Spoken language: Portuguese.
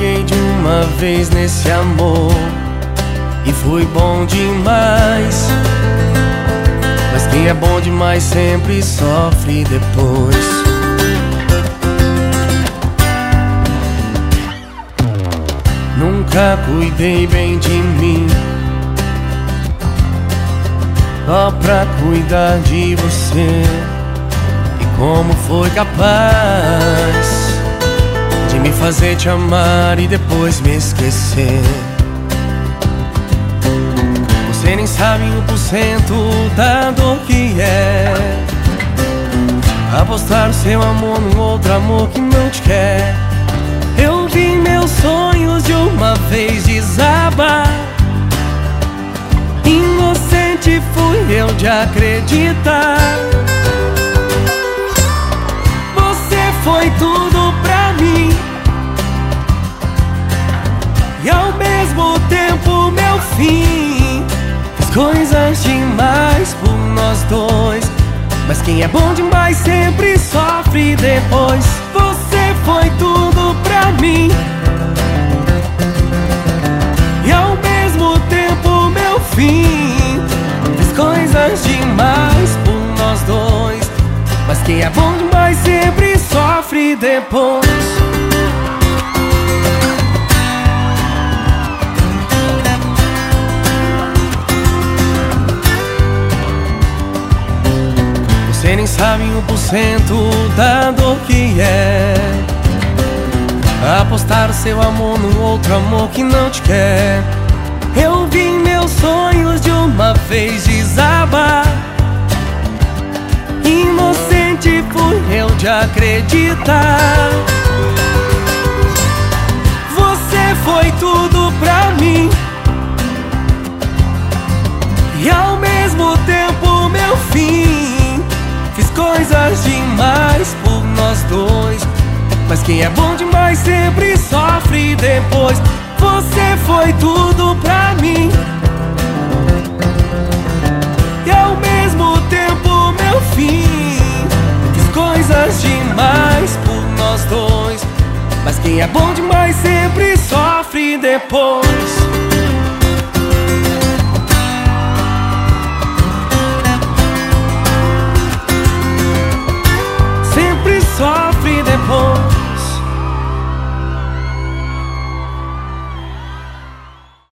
apaguei de uma vez nesse amor e foi bom demais. Mas quem é bom demais sempre sofre depois. Nunca cuidei bem de mim, só pra cuidar de você. E como foi capaz de me fazer te amar e depois me esquecer? Você nem sabe 1% da dor que é apostar o seu amor num outro amor que não te quer. Eu vi meus sonhos de uma vez desabar. Inocente fui eu de acreditar. Você foi tudo pra mim e ao mesmo tempo meu fim. Fiz coisas demais por nós dois, mas quem é bom demais sempre sofre depois. Você foi tudo pra mim e ao mesmo tempo meu fim. Fiz coisas demais por nós dois, mas quem é bom demais sempre sofre depois. Você nem sabe 1% da dor que é apostar o seu amor num outro amor que não te quer. Eu vi meus sonhos de uma vez desabar. Inocente fui eu de acreditar. Você foi tudo pra mim e ao mesmo tempo meu fim. Fiz coisas demais por nós dois, mas quem é bom demais sempre sofre depois. Você foi tudo pra mim e ao mesmo tempo meu fim. Fiz coisas demais por nós dois, mas quem é bom demais sempre sofre depois.